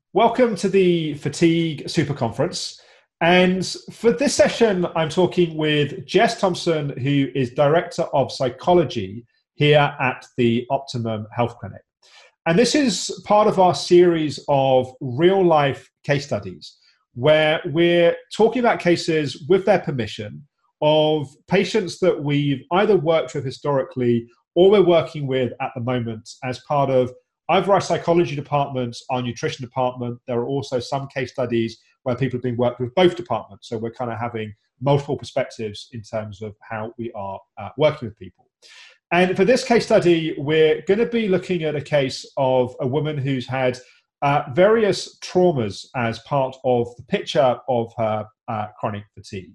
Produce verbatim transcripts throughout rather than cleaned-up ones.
Welcome to the Fatigue Super Conference. And for this session, I'm talking with Jess Thompson, who is Director of Psychology here at the Optimum Health Clinic. And this is part of our series of real-life case studies, where we're talking about cases with their permission of patients that we've either worked with historically or we're working with at the moment as part of either our psychology department, our nutrition department. There are also some case studies where people have been worked with both departments. So we're kind of having multiple perspectives in terms of how we are uh, working with people. And for this case study, we're going to be looking at a case of a woman who's had uh, various traumas as part of the picture of her uh, chronic fatigue.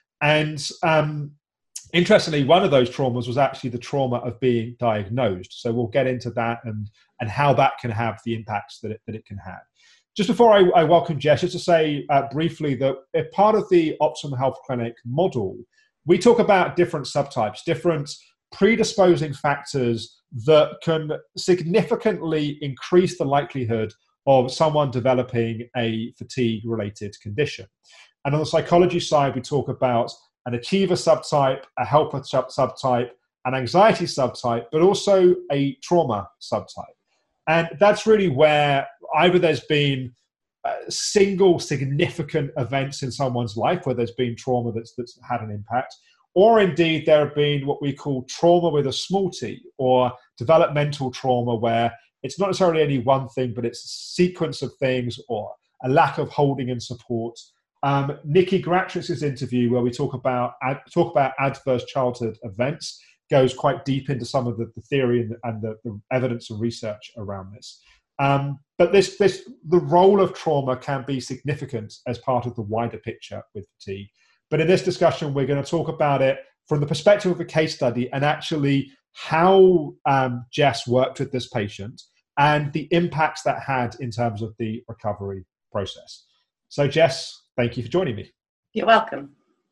And um, interestingly, one of those traumas was actually the trauma of being diagnosed. So we'll get into that and, and how that can have the impacts that it, that it can have. Just before I, I welcome Jess, just to say uh, briefly that if part of the Optimum Health Clinic model, we talk about different subtypes, different predisposing factors that can significantly increase the likelihood of someone developing a fatigue-related condition. And on the psychology side, we talk about an achiever subtype, a helper subtype, an anxiety subtype, but also a trauma subtype. And that's really where either there's been uh, single significant events in someone's life where there's been trauma that's, that's had an impact, or indeed there have been what we call trauma with a small t, or developmental trauma, where it's not necessarily any one thing, but it's a sequence of things or a lack of holding and support. Um, Nikki Gratritz's interview, where we talk about ad, talk about adverse childhood events, goes quite deep into some of the, the theory and, and the, the evidence and research around this. Um, but this, this, the role of trauma can be significant as part of the wider picture with fatigue. But in this discussion, we're going to talk about it from the perspective of a case study and actually how um, Jess worked with this patient and the impacts that had in terms of the recovery process. So Jess, thank you for joining me. You're welcome.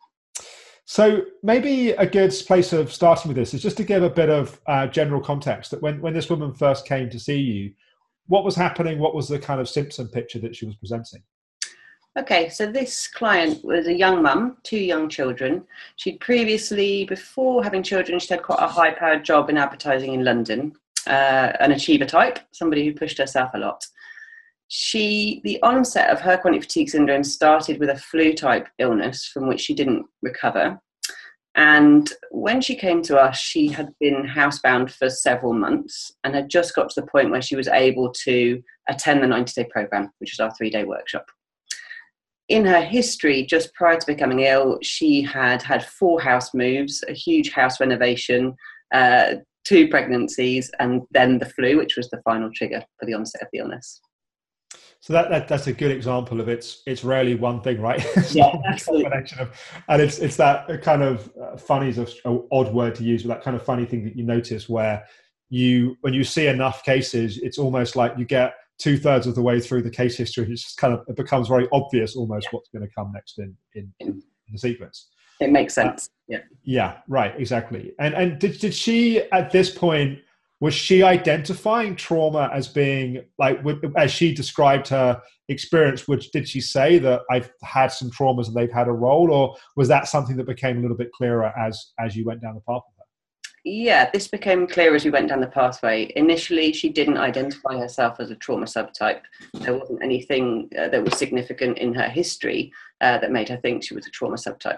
So maybe a good place of starting with this is just to give a bit of uh, general context that when, when this woman first came to see you, what was happening? What was the kind of symptom picture that she was presenting? Okay, so this client was a young mum, two young children. She'd previously, before having children, she'd had quite a high-powered job in advertising in London, uh, an achiever type, somebody who pushed herself a lot. She, the onset of her chronic fatigue syndrome started with a flu-type illness from which she didn't recover. And when she came to us, she had been housebound for several months and had just got to the point where she was able to attend the ninety-day program, which is our three-day workshop. In her history, just prior to becoming ill, she had had four house moves, a huge house renovation, uh, two pregnancies, and then the flu, which was the final trigger for the onset of the illness. So that, that that's a good example of it's it's rarely one thing, right? It's Yeah, absolutely. Of, and it's it's that kind of uh, funny is an odd word to use, but that kind of funny thing that you notice where you when you see enough cases, it's almost like you get two thirds of the way through the case history, it's just kind of it becomes very obvious almost yeah. what's going to come next in in, in the sequence. It makes sense. Uh, yeah. Yeah. Right. Exactly. And and did did she at this point? Was she identifying trauma as being, like, as she described her experience, which did she say that I've had some traumas and they've had a role, or was that something that became a little bit clearer as, as you went down the path with her? Yeah, this became clear as we went down the pathway. Initially, she didn't identify herself as a trauma subtype. There wasn't anything uh, that was significant in her history uh, that made her think she was a trauma subtype.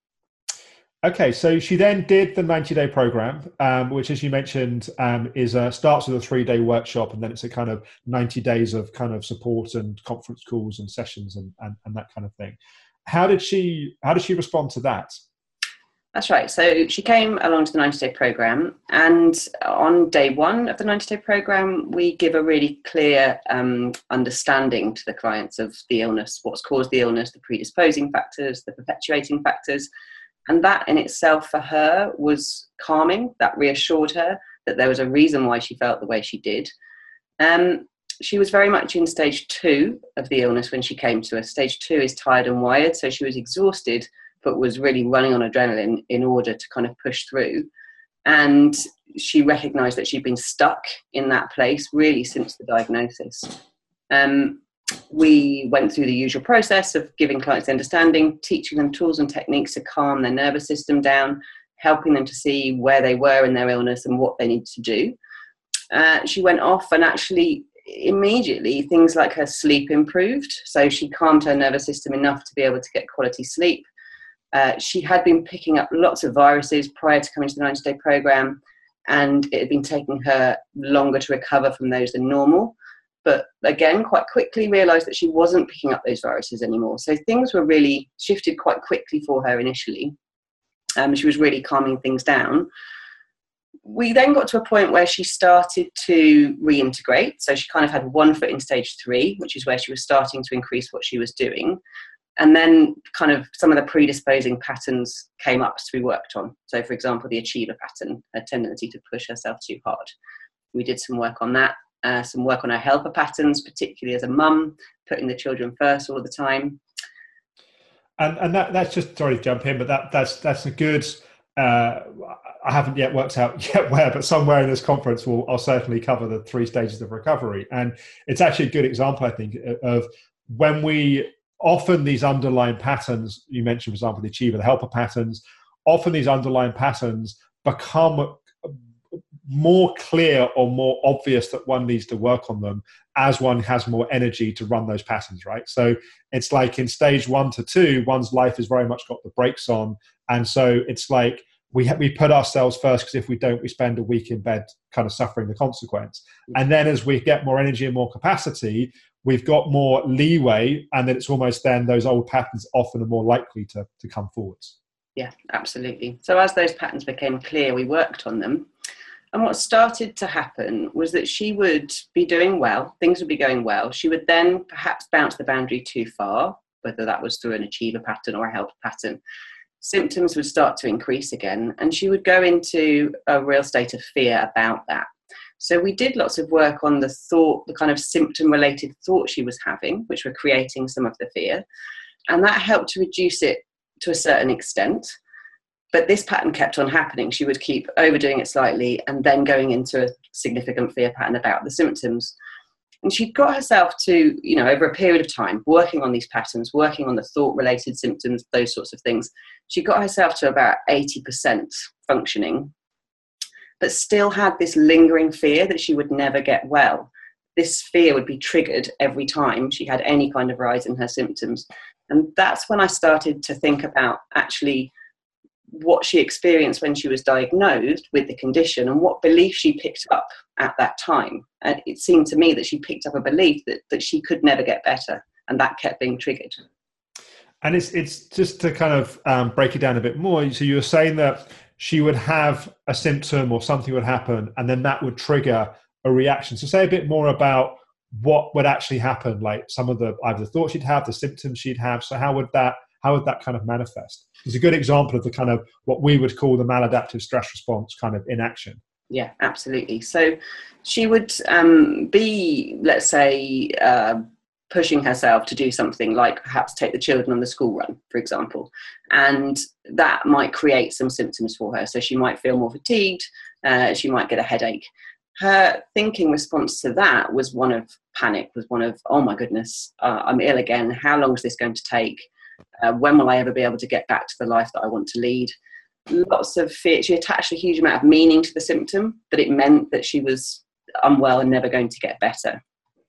Okay, so she then did the ninety-day program, um, which, as you mentioned, um, is uh, starts with a three-day workshop, and then it's a kind of ninety days of kind of support and conference calls and sessions and, and, and that kind of thing. How did she How did she respond to that? That's right. So she came along to the ninety-day program, and on day one of the ninety-day program, we give a really clear um, understanding to the clients of the illness, what's caused the illness, the predisposing factors, the perpetuating factors. And that in itself for her was calming. That reassured her that there was a reason why she felt the way she did. Um, she was very much in stage two of the illness when she came to us. Stage two is tired and wired. So she was exhausted, but was really running on adrenaline in order to kind of push through. And she recognized that she'd been stuck in that place really since the diagnosis. Um, We went through the usual process of giving clients understanding, teaching them tools and techniques to calm their nervous system down, helping them to see where they were in their illness and what they needed to do. Uh, she went off, and actually immediately things like her sleep improved. So she calmed her nervous system enough to be able to get quality sleep. Uh, she had been picking up lots of viruses prior to coming to the ninety-day program, and it had been taking her longer to recover from those than normal. But again, quite quickly realised that she wasn't picking up those viruses anymore. So things were really shifted quite quickly for her initially. Um, she was really calming things down. We then got to a point where she started to reintegrate. So she kind of had one foot in stage three, which is where she was starting to increase what she was doing. And then kind of some of the predisposing patterns came up to be worked on. So for example, the achiever pattern, a tendency to push herself too hard. We did some work on that, uh, some work on her helper patterns, particularly as a mum, putting the children first all the time. And and that that's just, sorry to jump in, but that that's that's a good, uh, I haven't yet worked out yet where, but somewhere in this conference we'll, I'll certainly cover the three stages of recovery. And it's actually a good example, I think, of when we, often these underlying patterns, you mentioned, for example, the achiever, the helper patterns, often these underlying patterns become more clear or more obvious that one needs to work on them as one has more energy to run those patterns, right? So it's like in stage one to two, one's life has very much got the brakes on. And so it's like we ha- we put ourselves first, because if we don't, we spend a week in bed kind of suffering the consequence. And then as we get more energy and more capacity, we've got more leeway, and then it's almost then those old patterns often are more likely to, to come forwards. Yeah, absolutely. So as those patterns became clear, we worked on them. And what started to happen was that she would be doing well, things would be going well. She would then perhaps bounce the boundary too far, whether that was through an achiever pattern or a helper pattern. Symptoms would start to increase again, and she would go into a real state of fear about that. So we did lots of work on the thought, the kind of symptom-related thoughts she was having, which were creating some of the fear. And that helped to reduce it to a certain extent. But this pattern kept on happening. She would keep overdoing it slightly and then going into a significant fear pattern about the symptoms. And she got herself to, you know, over a period of time, working on these patterns, working on the thought-related symptoms, those sorts of things. She got herself to about eighty percent functioning, but still had this lingering fear that she would never get well. This fear would be triggered every time she had any kind of rise in her symptoms. And that's when I started to think about actually what she experienced when she was diagnosed with the condition and what belief she picked up at that time. And it seemed to me that she picked up a belief that, that she could never get better, and that kept being triggered. And it's it's just to kind of um, break it down a bit more. So you were saying that she would have a symptom or something would happen, and then that would trigger a reaction. So say a bit more about what would actually happen, like some of the either the thoughts she'd have, the symptoms she'd have. So how would that how would that kind of manifest? It's a good example of the kind of what we would call the maladaptive stress response kind of in action. Yeah, absolutely. So she would um, be, let's say, uh, pushing herself to do something like perhaps take the children on the school run, for example, and that might create some symptoms for her. So she might feel more fatigued, uh, she might get a headache. Her thinking response to that was one of panic, was one of, oh my goodness, uh, I'm ill again. How long is this going to take? Uh, when will I ever be able to get back to the life that I want to lead? Lots of fear. She attached a huge amount of meaning to the symptom, that it meant that she was unwell and never going to get better.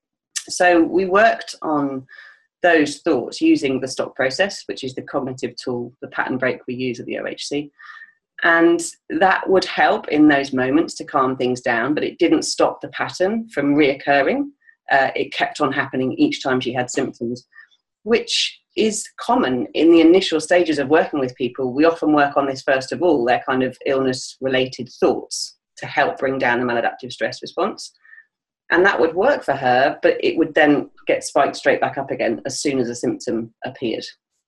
So we worked on those thoughts using the STOP process, which is the cognitive tool, the pattern break we use at the O H C. And that would help in those moments to calm things down, but it didn't stop the pattern from reoccurring. Uh, it kept on happening each time she had symptoms, which is common in the initial stages of working with people. We often work on this first of all, their kind of illness-related thoughts to help bring down the maladaptive stress response. And that would work for her, but it would then get spiked straight back up again as soon as a symptom appeared.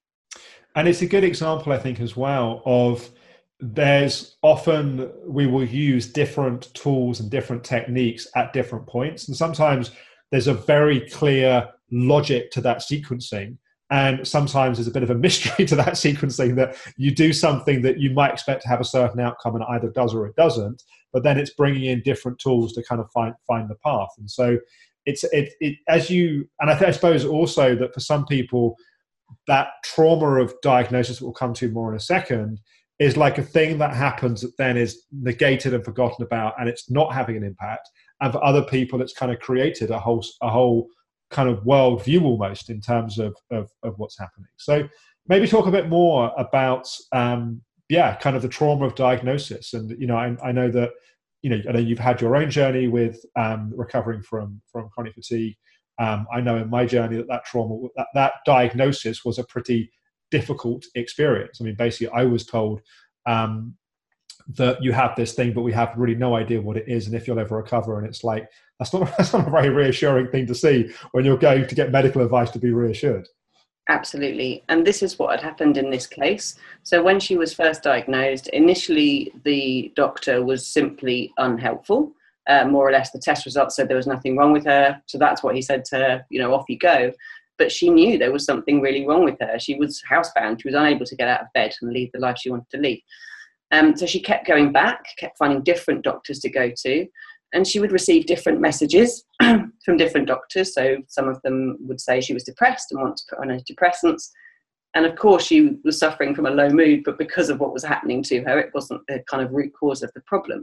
And it's a good example, I think, as well, of there's often we will use different tools and different techniques at different points. And sometimes there's a very clear logic to that sequencing. And sometimes there's a bit of a mystery to that sequencing, that you do something that you might expect to have a certain outcome and it either does or it doesn't, but then it's bringing in different tools to kind of find find the path. And so it's it, it as you and I, th- I suppose also that for some people that trauma of diagnosis that we'll come to more in a second is like a thing that happens that then is negated and forgotten about, and it's not having an impact. And for other people, it's kind of created a whole a whole kind of worldview almost in terms of of, of what's happening. So maybe talk a bit more about um, yeah, kind of the trauma of diagnosis. And you know, I, I know that you know, I know you've had your own journey with um, recovering from from chronic fatigue. Um, I know in my journey that that trauma, that, that diagnosis was a pretty difficult experience. I mean, basically, I was told um, that you have this thing, but we have really no idea what it is, and if you'll ever recover. And it's like that's not that's not a very reassuring thing to see when you're going to get medical advice to be reassured. Absolutely. And this is what had happened in this case. So when she was first diagnosed, initially the doctor was simply unhelpful. Uh, more or less the test results said there was nothing wrong with her. So that's what he said to her, you know, off you go. But she knew there was something really wrong with her. She was housebound. She was unable to get out of bed and lead the life she wanted to lead. Um, so she kept going back, kept finding different doctors to go to. And she would receive different messages from different doctors. So some of them would say she was depressed and want to put on antidepressants. And of course, she was suffering from a low mood, but because of what was happening to her, it wasn't the kind of root cause of the problem.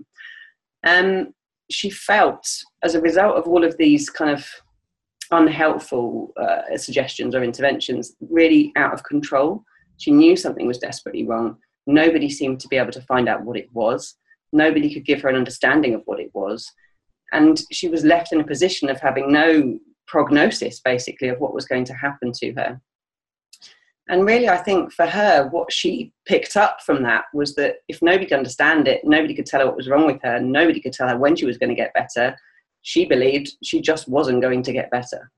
Um, she felt, as a result of all of these kind of unhelpful uh, suggestions or interventions, really out of control. She knew something was desperately wrong. Nobody seemed to be able to find out what it was. Nobody could give her an understanding of what it was. And she was left in a position of having no prognosis, basically, of what was going to happen to her. And really, I think for her, what she picked up from that was that if nobody could understand it, nobody could tell her what was wrong with her, nobody could tell her when she was going to get better, she believed she just wasn't going to get better.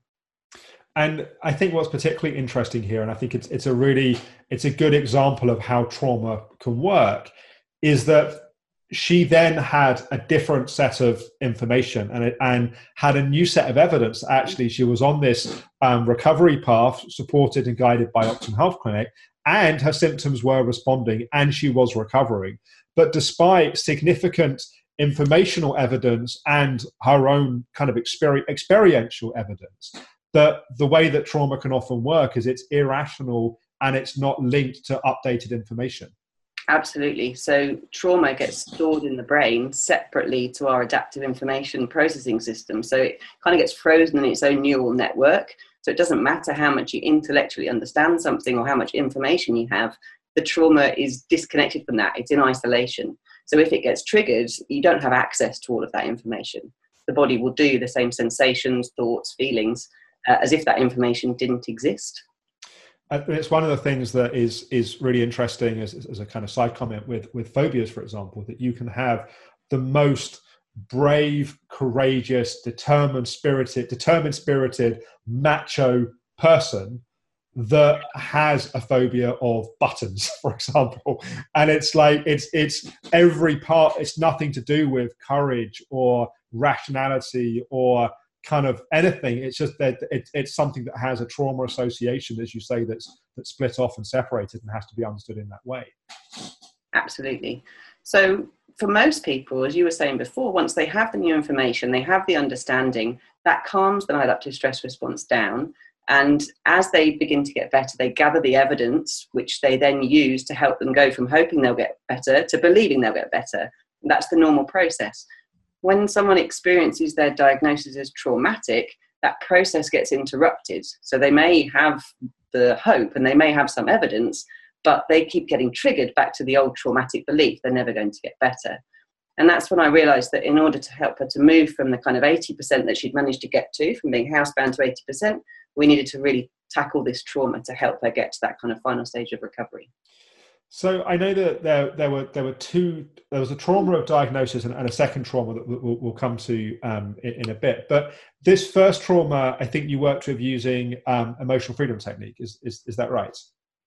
And I think what's particularly interesting here, and I think it's it's a really, it's a good example of how trauma can work, is that she then had a different set of information and, it, and had a new set of evidence. Actually, she was on this um, recovery path, supported and guided by Optimum Health Clinic, and her symptoms were responding and she was recovering. But despite significant informational evidence and her own kind of experi- experiential evidence, that the way that trauma can often work is it's irrational and it's not linked to updated information. Absolutely. So trauma gets stored in the brain separately to our adaptive information processing system. So it kind of gets frozen in its own neural network. So it doesn't matter how much you intellectually understand something or how much information you have, the trauma is disconnected from that. It's in isolation. So if it gets triggered, you don't have access to all of that information. The body will do the same sensations, thoughts, feelings, uh, as if that information didn't exist. Uh, it's one of the things that is is really interesting as, as a kind of side comment with, with phobias, for example, that you can have the most brave, courageous, determined, spirited, determined, spirited, macho person that has a phobia of buttons, for example. And it's like, it's it's every part, it's nothing to do with courage or rationality or kind of anything. It's just that it, it's something that has a trauma association, as you say, that's that's split off and separated and has to be understood in that way. Absolutely. So for most people, as you were saying before, once they have the new information, they have the understanding, that calms the adaptive stress response down. And as they begin to get better, they gather the evidence, which they then use to help them go from hoping they'll get better to believing they'll get better. And that's the normal process. When someone experiences their diagnosis as traumatic, that process gets interrupted. So they may have the hope and they may have some evidence, but they keep getting triggered back to the old traumatic belief they're never going to get better. And that's when I realized that in order to help her to move from the kind of eighty percent that she'd managed to get to, from being housebound to eighty percent, we needed to really tackle this trauma to help her get to that kind of final stage of recovery. So I know that there there were there were two. There was a trauma of diagnosis and, and a second trauma that we'll, we'll come to um, in, in a bit. But this first trauma, I think you worked with using um, emotional freedom technique. Is, is is that right?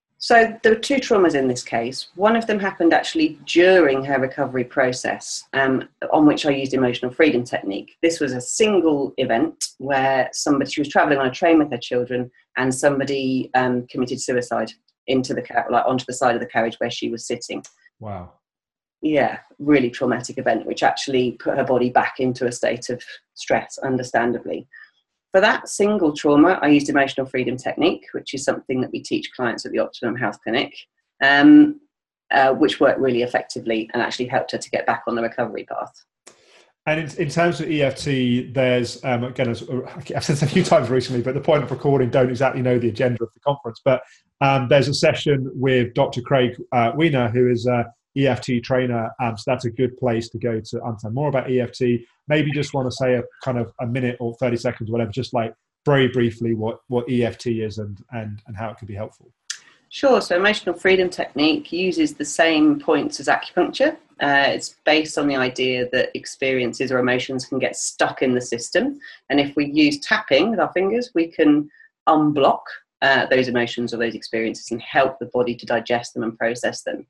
So there were two traumas in this case. One of them happened actually during her recovery process, um, on which I used emotional freedom technique. This was a single event where somebody, she was traveling on a train with her children, and somebody um, committed suicide into the car, like onto the side of the carriage where she was sitting. Wow. Yeah, really traumatic event, which actually put her body back into a state of stress, understandably. For that single trauma, I used emotional freedom technique, which is something that we teach clients at the Optimum Health Clinic, um, uh, which worked really effectively and actually helped her to get back on the recovery path. And in, in terms of E F T, there's, um, again, as I've said this a few times recently, but the point of recording, don't exactly know the agenda of the conference, but um, there's a session with Doctor Craig uh, Weiner, who is a E F T trainer. Um, so that's a good place to go to understand more about E F T. Maybe just want to say a kind of a minute or thirty seconds, whatever, just like very briefly what, what E F T is and, and, and how it could be helpful. Sure. So emotional freedom technique uses the same points as acupuncture. Uh, it's based on the idea that experiences or emotions can get stuck in the system. And if we use tapping with our fingers, we can unblock uh, those emotions or those experiences and help the body to digest them and process them.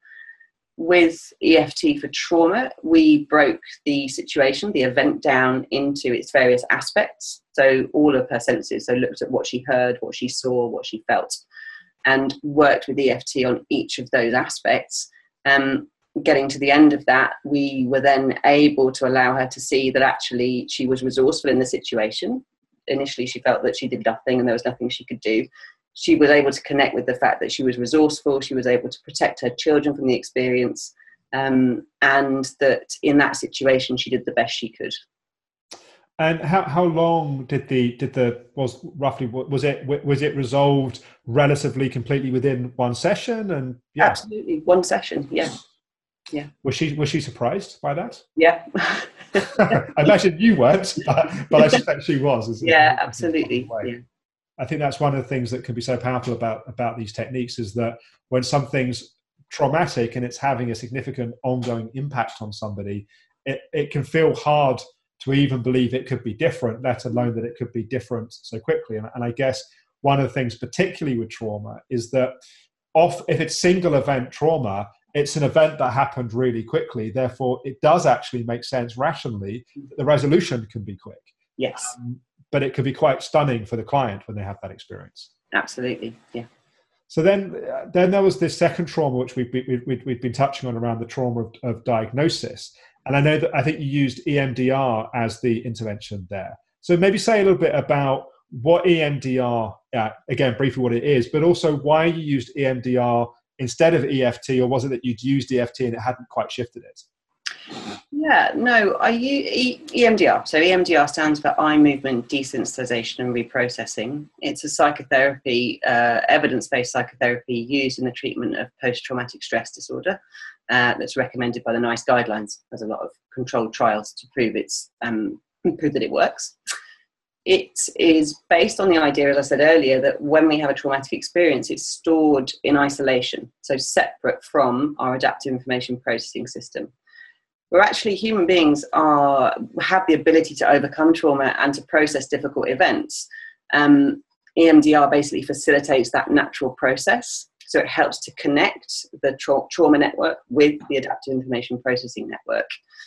With E F T for trauma, we broke the situation, the event, down into its various aspects. So all of her senses, so looked at what she heard, what she saw, what she felt, and worked with E F T on each of those aspects. Um, getting to the end of that, we were then able to allow her to see that actually she was resourceful in the situation. Initially, she felt that she did nothing and there was nothing she could do. She was able to connect with the fact that she was resourceful, she was able to protect her children from the experience, um, and that in that situation, she did the best she could. And how, how long did the did the was roughly was it was it resolved relatively completely within one session? And yeah, absolutely, one session. Yeah, yeah. Was she was she surprised by that? Yeah. I imagine you weren't, but, but I suspect she was. Yeah, absolutely. Yeah. I think that's one of the things that can be so powerful about about these techniques is that when something's traumatic and it's having a significant ongoing impact on somebody, it, it can feel hard to even believe it could be different, let alone that it could be different so quickly. And, and I guess one of the things, particularly with trauma, is that off, if it's single event trauma, it's an event that happened really quickly. Therefore, it does actually make sense rationally that the resolution can be quick. Yes. Um, but it could be quite stunning for the client when they have that experience. Absolutely, yeah. So then, uh, then there was this second trauma, which we've, we've, we've, we've been touching on around the trauma of, of diagnosis. And I know that I think you used E M D R as the intervention there. So maybe say a little bit about what E M D R, uh, again, briefly what it is, but also why you used E M D R instead of E F T, or was it that you'd used E F T and it hadn't quite shifted it? Yeah, no, I use e- EMDR. So E M D R stands for eye movement desensitization and reprocessing. It's a psychotherapy, uh, evidence-based psychotherapy used in the treatment of post-traumatic stress disorder uh, that's recommended by the NICE guidelines. There's a lot of controlled trials to prove it's um, prove that it works. It is based on the idea, as I said earlier, that when we have a traumatic experience, it's stored in isolation, so separate from our adaptive information processing system. Where actually human beings are have the ability to overcome trauma and to process difficult events. Um, E M D R basically facilitates that natural process. So it helps to connect the tra- trauma network with the adaptive information processing network.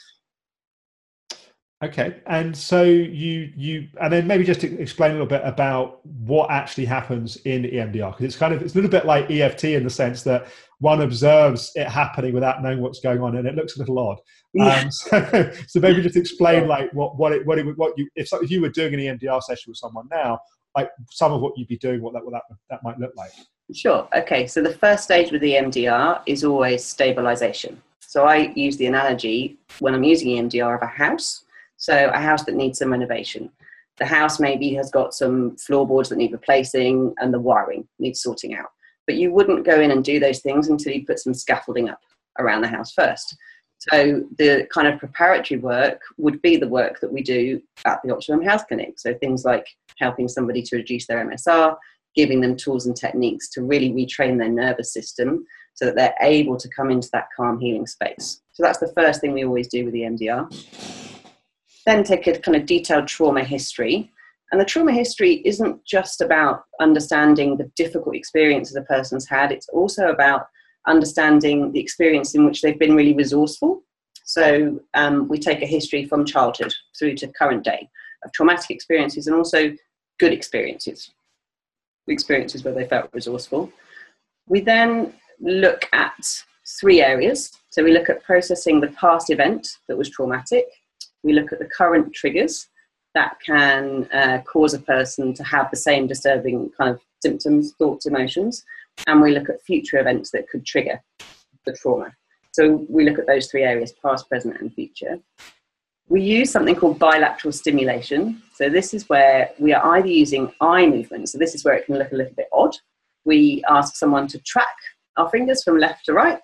Okay, and so you you and then maybe just to explain a little bit about what actually happens in E M D R, because it's kind of it's a little bit like E F T in the sense that one observes it happening without knowing what's going on, and it looks a little odd. Yeah. Um, so, so maybe just explain like what what it what it what you if if you were doing an E M D R session with someone now, like some of what you'd be doing, what that what that that might look like. Sure. Okay. So the first stage with E M D R is always stabilization. So I use the analogy when I'm using E M D R of a house. So a house that needs some renovation. The house maybe has got some floorboards that need replacing and the wiring needs sorting out. But you wouldn't go in and do those things until you put some scaffolding up around the house first. So the kind of preparatory work would be the work that we do at the Optimum Health Clinic. So things like helping somebody to reduce their M S R, giving them tools and techniques to really retrain their nervous system so that they're able to come into that calm healing space. So that's the first thing we always do with E M D R. Then take a kind of detailed trauma history. And the trauma history isn't just about understanding the difficult experiences a person's had. It's also about understanding the experience in which they've been really resourceful. So um, we take a history from childhood through to current day of traumatic experiences and also good experiences, experiences where they felt resourceful. We then look at three areas. So we look at processing the past event that was traumatic. We look at the current triggers, that can uh, cause a person to have the same disturbing kind of symptoms, thoughts, emotions. And we look at future events that could trigger the trauma. So we look at those three areas, past, present, and future. We use something called bilateral stimulation. So this is where we are either using eye movement. So this is where it can look a little bit odd. We ask someone to track our fingers from left to right,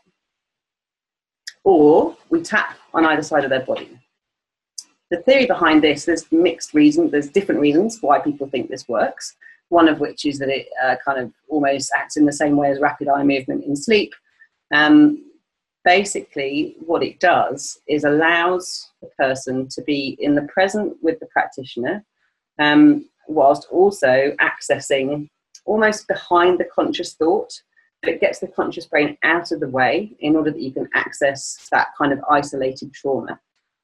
or we tap on either side of their body. The theory behind this, there's mixed reasons, there's different reasons why people think this works. One of which is that it uh, kind of almost acts in the same way as rapid eye movement in sleep. Um, basically, what it does is allows the person to be in the present with the practitioner, um, whilst also accessing almost behind the conscious thought. But it gets the conscious brain out of the way in order that you can access that kind of isolated trauma.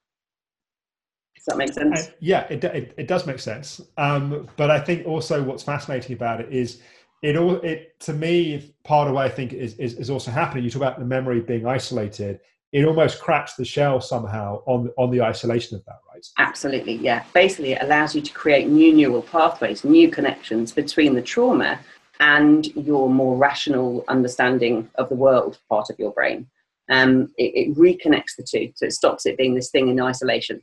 Does that make sense? Uh, yeah, it, it it does make sense. Um, but I think also what's fascinating about it is it all it to me part of what I think is, is is also happening. You talk about the memory being isolated. It almost cracks the shell somehow on on the isolation of that, right? Absolutely, yeah. Basically, it allows you to create new neural pathways, new connections between the trauma and your more rational understanding of the world part of your brain. Um, it, it reconnects the two, so it stops it being this thing in isolation.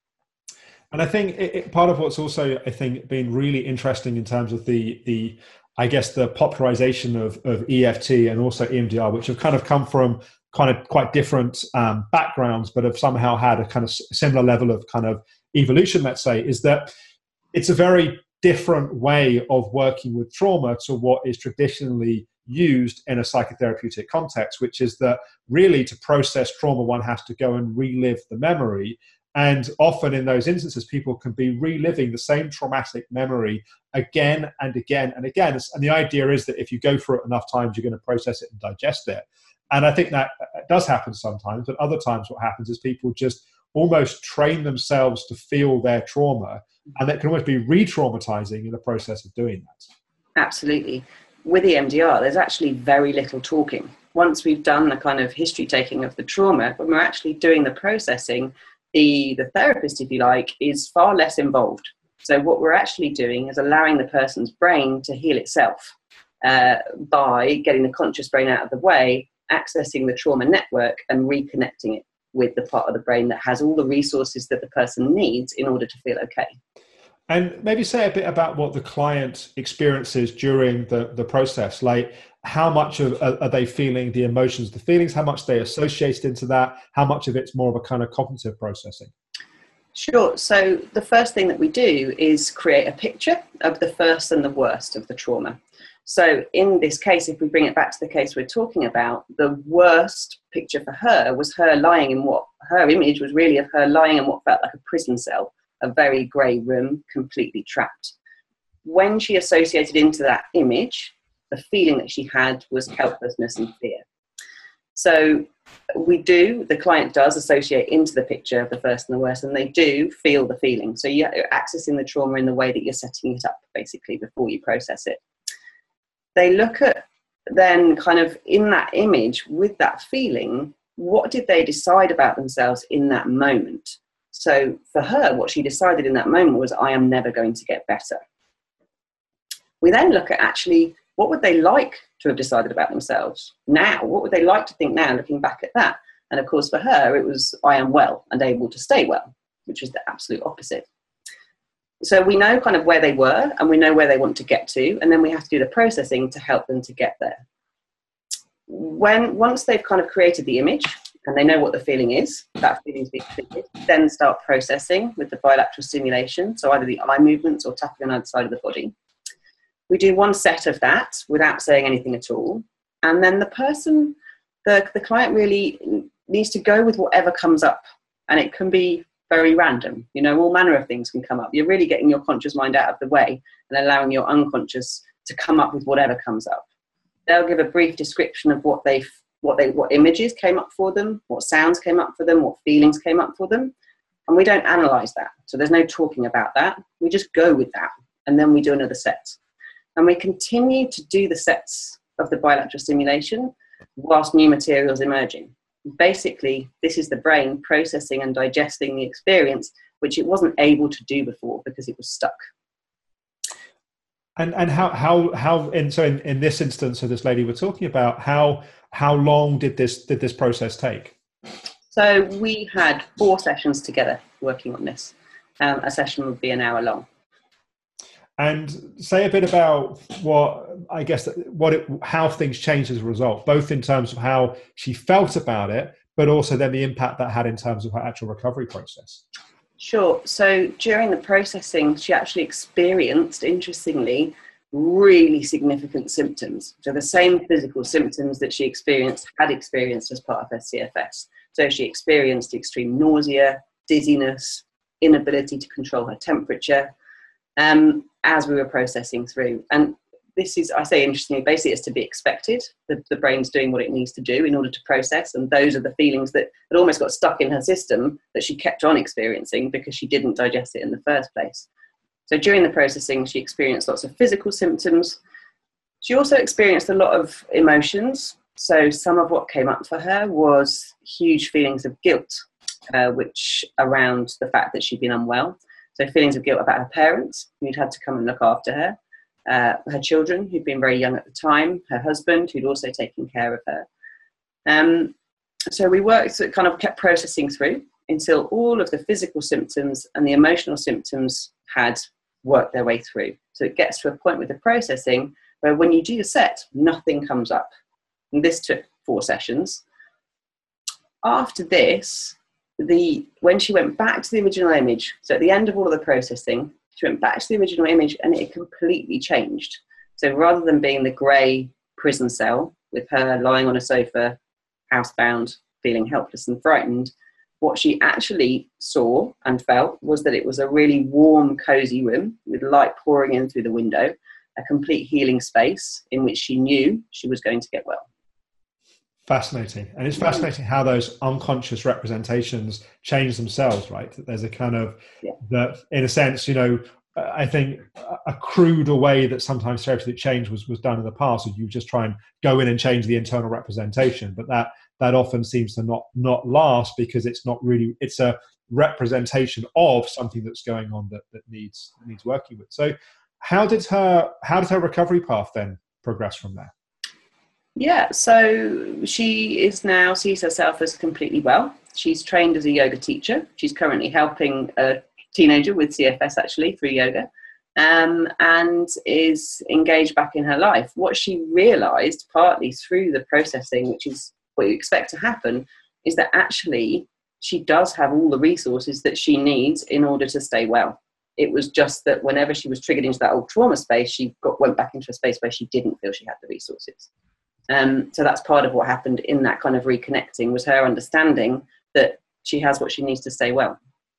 And I think it, it, part of what's also, I think, been really interesting in terms of the, the I guess, the popularization of, of E F T and also E M D R, which have kind of come from kind of quite different um, backgrounds, but have somehow had a kind of similar level of kind of evolution, let's say, is that it's a very different way of working with trauma to what is traditionally used in a psychotherapeutic context, which is that really to process trauma, one has to go and relive the memory. And often in those instances, people can be reliving the same traumatic memory again and again and again. And the idea is that if you go through it enough times, you're going to process it and digest it. And I think that does happen sometimes, but other times what happens is people just almost train themselves to feel their trauma, and that can almost be re-traumatizing in the process of doing that. Absolutely. With E M D R, there's actually very little talking. Once we've done the kind of history taking of the trauma, when we're actually doing the processing, the, the therapist, if you like, is far less involved. So what we're actually doing is allowing the person's brain to heal itself uh, by getting the conscious brain out of the way, accessing the trauma network and reconnecting it with the part of the brain that has all the resources that the person needs in order to feel okay. And maybe say a bit about what the client experiences during the, the process. Like, how much of are they feeling the emotions, the feelings, how much they associated into that, how much of it's more of a kind of cognitive processing? Sure. So the first thing that we do is create a picture of the first and the worst of the trauma. So in this case, if we bring it back to the case we're talking about, the worst picture for her was her lying in what her image was really of her lying in what felt like a prison cell, a very grey room, completely trapped. When she associated into that image, the feeling that she had was helplessness and fear. So we do, the client does associate into the picture of the first and the worst, and they do feel the feeling. So you're accessing the trauma in the way that you're setting it up, basically, before you process it. They look at then kind of in that image with that feeling, what did they decide about themselves in that moment? So for her, what she decided in that moment was, I am never going to get better. We then look at actually, what would they like to have decided about themselves now? What would they like to think now, looking back at that? And of course, for her, it was, I am well and able to stay well, which is the absolute opposite. So we know kind of where they were and we know where they want to get to, and then we have to do the processing to help them to get there. When once they've kind of created the image and they know what the feeling is, that feeling's being created, then start processing with the bilateral stimulation, so either the eye movements or tapping on either side of the body. We do one set of that without saying anything at all, and then the person, the, the client really needs to go with whatever comes up, and it can be very random. You know, all manner of things can come up. You're really getting your conscious mind out of the way and allowing your unconscious to come up with whatever comes up. They'll give a brief description of what they, what they, what images came up for them, what sounds came up for them, what feelings came up for them, and we don't analyze that. So there's no talking about that. We just go with that, and then we do another set, and we continue to do the sets of the bilateral stimulation whilst new material is emerging. Basically, this is the brain processing and digesting the experience which it wasn't able to do before because it was stuck. And and how how how in so in, in this instance of this lady we're talking about, how how long did this did this process take? So we had four sessions together working on this. Um, a session would be an hour long. And say a bit about what I guess what it, how things changed as a result, both in terms of how she felt about it, but also then the impact that had in terms of her actual recovery process. Sure. So during the processing, she actually experienced, interestingly, really significant symptoms. So the same physical symptoms that she experienced, had experienced as part of her C F S. So she experienced extreme nausea, dizziness, inability to control her temperature, um, as we were processing through. And this is, I say interestingly, basically it's to be expected. The, the brain's doing what it needs to do in order to process. And those are the feelings that, that almost got stuck in her system that she kept on experiencing because she didn't digest it in the first place. So during the processing, she experienced lots of physical symptoms. She also experienced a lot of emotions. So some of what came up for her was huge feelings of guilt, uh, which around the fact that she'd been unwell. So feelings of guilt about her parents, who'd had to come and look after her. Uh, her children, who'd been very young at the time, her husband, who'd also taken care of her. Um, so we worked, so it kind of kept processing through until all of the physical symptoms and the emotional symptoms had worked their way through. So it gets to a point with the processing where when you do the set, nothing comes up. And this took four sessions. After this, the when she went back to the original image, so at the end of all of the processing, she went back to the original image and it completely changed. So rather than being the grey prison cell with her lying on a sofa, housebound, feeling helpless and frightened, what she actually saw and felt was that it was a really warm, cosy room with light pouring in through the window, a complete healing space in which she knew she was going to get well. Fascinating. And it's fascinating how those unconscious representations change themselves, right? That there's a kind of, yeah. that in a sense, you know, I think a cruder way that sometimes therapeutic change was, was done in the past, is you just try and go in and change the internal representation. But that that often seems to not not last because it's not really, it's a representation of something that's going on that, that needs needs working with. So how did her how did her recovery path then progress from there? Yeah, so she is now sees herself as completely well. She's trained as a yoga teacher. She's currently helping a teenager with C F S actually through yoga, um, and is engaged back in her life. What she realised partly through the processing, which is what you expect to happen, is that actually she does have all the resources that she needs in order to stay well. It was just that whenever she was triggered into that old trauma space, she got went back into a space where she didn't feel she had the resources. Um, so that's part of what happened in that kind of reconnecting, was her understanding that she has what she needs to stay well.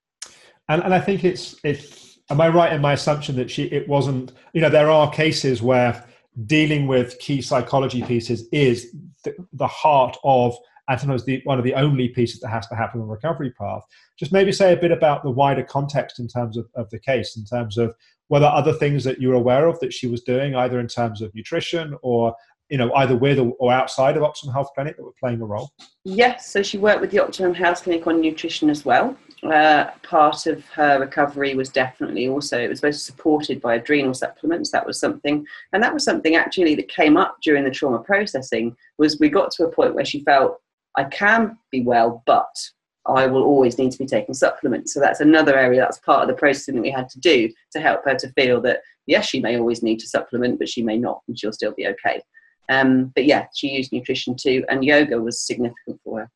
And, and I think it's, it's, am I right in my assumption that she, it wasn't, you know, there are cases where dealing with key psychology pieces is the, the heart of, and sometimes the, one of the only pieces that has to happen on the recovery path. Just maybe say a bit about the wider context in terms of, of the case, in terms of whether other things that you were aware of that she was doing, either in terms of nutrition or, you know, either with or, or outside of Optimum Health Clinic, that were playing a role? Yes, so she worked with the Optimum Health Clinic on nutrition as well. Uh, part of her recovery was definitely also, it was both supported by adrenal supplements. That was something, and that was something actually that came up during the trauma processing, was we got to a point where she felt, I can be well, but I will always need to be taking supplements. So that's another area, that's part of the processing that we had to do to help her to feel that, yes, she may always need to supplement, but she may not, and she'll still be okay. Um, but yeah, she used nutrition too, and yoga was significant for her.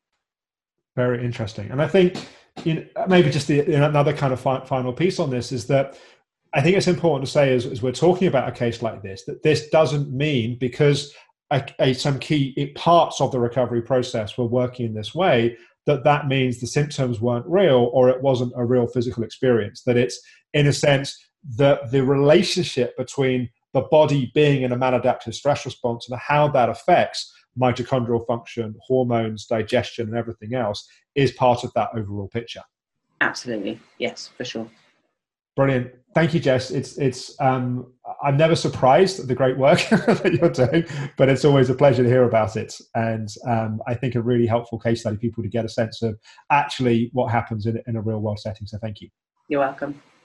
Very interesting. And I think, you know, maybe just the, you know, another kind of fi- final piece on this is that I think it's important to say, as, as we're talking about a case like this, that this doesn't mean because a, a, some key parts of the recovery process were working in this way, that that means the symptoms weren't real or it wasn't a real physical experience. That it's, in a sense, the, the relationship between the body being in a maladaptive stress response and how that affects mitochondrial function, hormones, digestion, and everything else is part of that overall picture. Absolutely. Yes, for sure. Brilliant. Thank you, Jess. It's, it's, um, I'm never surprised at the great work that you're doing, but it's always a pleasure to hear about it. And um, I think a really helpful case study, people to get a sense of actually what happens in, in a real world setting. So thank you. You're welcome.